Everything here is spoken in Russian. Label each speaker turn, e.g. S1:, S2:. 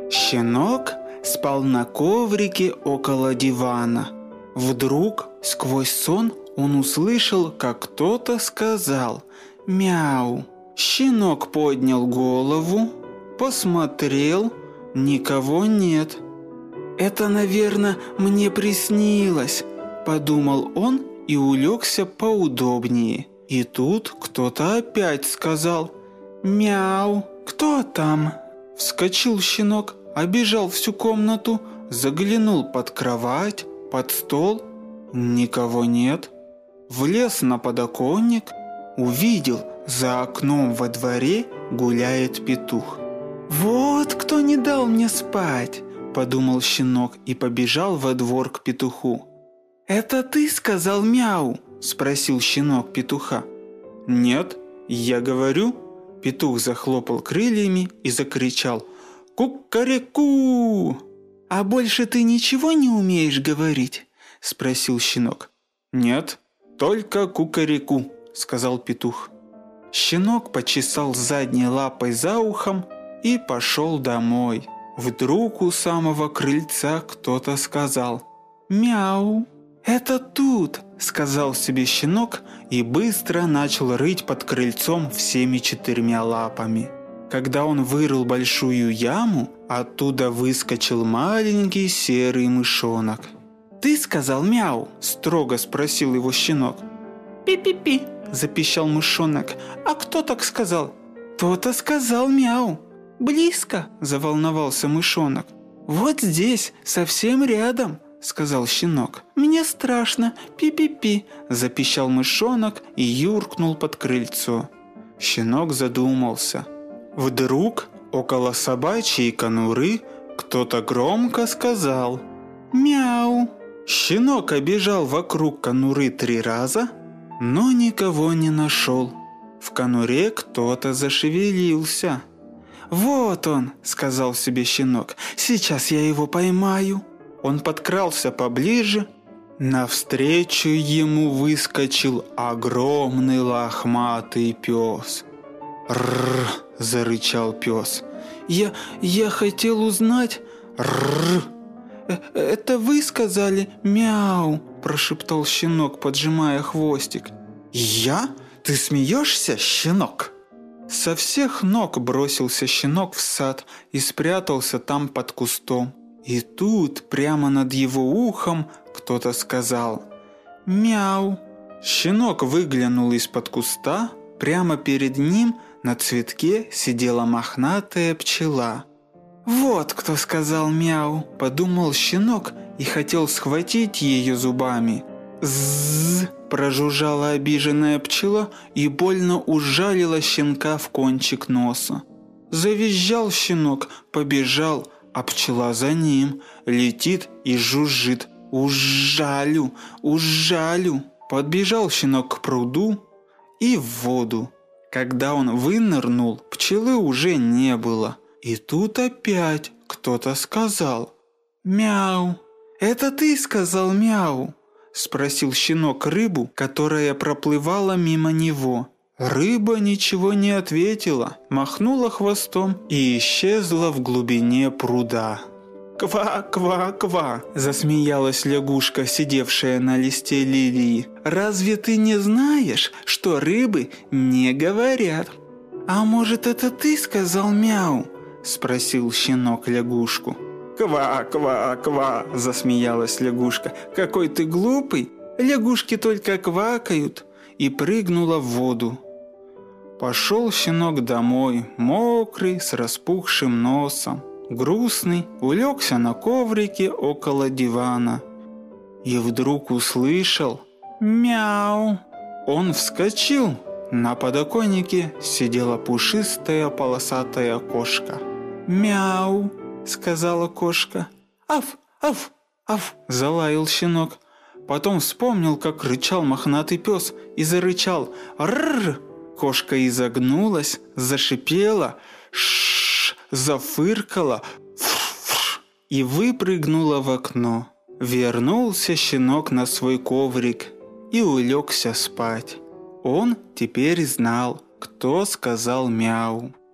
S1: Щенок спал на коврике около дивана. Вдруг сквозь сон он услышал, как кто-то сказал «Мяу». Щенок поднял голову, посмотрел, никого нет. «Это, наверное, мне приснилось», – подумал он и улегся поудобнее. И тут кто-то опять сказал «Мяу». «Кто там?» Вскочил щенок, обежал всю комнату, заглянул под кровать, под стол. Никого нет. Влез на подоконник, увидел, за окном во дворе гуляет петух. «Вот кто не дал мне спать», – подумал щенок и побежал во двор к петуху. «Это ты сказал мяу?» – спросил щенок петуха. «Нет, я говорю». Петух захлопал крыльями и закричал «Кукареку!» «А больше ты ничего не умеешь говорить?» – спросил щенок. «Нет, только кукареку», – сказал петух. Щенок почесал задней лапой за ухом и пошел домой. Вдруг у самого крыльца кто-то сказал «Мяу». «Это тут», – сказал себе щенок и быстро начал рыть под крыльцом всеми 4 лапами. Когда он вырыл большую яму, оттуда выскочил маленький серый мышонок. «Ты сказал мяу?» – строго спросил его щенок. «Пи-пи-пи», – запищал мышонок. «А кто так сказал?» «Кто-то сказал мяу». «Близко?» – заволновался мышонок. «Вот здесь, совсем рядом», – сказал щенок. «Мне страшно, пи-пи-пи», – запищал мышонок и юркнул под крыльцо. Щенок задумался. Вдруг около собачьей конуры кто-то громко сказал «Мяу». Щенок обежал вокруг конуры 3 раза, но никого не нашел. В конуре кто-то зашевелился. «Вот он», – сказал себе щенок, – «сейчас я его поймаю». Он подкрался поближе. Навстречу ему выскочил огромный лохматый пес. «Рррр!» – зарычал пес. «Я хотел узнать...» «Рррр!» «Это вы сказали мяу?» – прошептал щенок, поджимая хвостик. «Я? Ты смеешься, щенок?» Со всех ног бросился щенок в сад и спрятался там под кустом. И тут прямо над его ухом кто-то сказал «Мяу». Щенок выглянул из-под куста. Прямо перед ним на цветке сидела мохнатая пчела. «Вот кто сказал мяу», – подумал щенок и хотел схватить ее зубами. «Зззз», – прожужжала обиженная пчела и больно ужалила щенка в кончик носа. Завизжал щенок, побежал, а пчела за ним летит и жужжит «Ужалю, ужалю». Подбежал щенок к пруду и в воду. Когда он вынырнул, пчелы уже не было. И тут опять кто-то сказал «Мяу». «Это ты сказал мяу?» – спросил щенок рыбу, которая проплывала мимо него. Рыба ничего не ответила, махнула хвостом и исчезла в глубине пруда. «Ква-ква-ква!» – засмеялась лягушка, сидевшая на листе лилии. «Разве ты не знаешь, что рыбы не говорят?» «А может, это ты сказал мяу?» – спросил щенок лягушку. «Ква-ква-ква!» – засмеялась лягушка. «Какой ты глупый! Лягушки только квакают!» И прыгнула в воду. Пошел щенок домой, мокрый, с распухшим носом. Грустный, улегся на коврике около дивана. И вдруг услышал «Мяу». Он вскочил. На подоконнике сидела пушистая полосатая кошка. «Мяу», — сказала кошка. «Аф, аф, аф», — залаял щенок. Потом вспомнил, как рычал мохнатый пес, и зарычал «Рррр». Кошка изогнулась, зашипела, зафыркала и выпрыгнула в окно. Вернулся щенок на свой коврик и улегся спать. Он теперь знал, кто сказал мяу.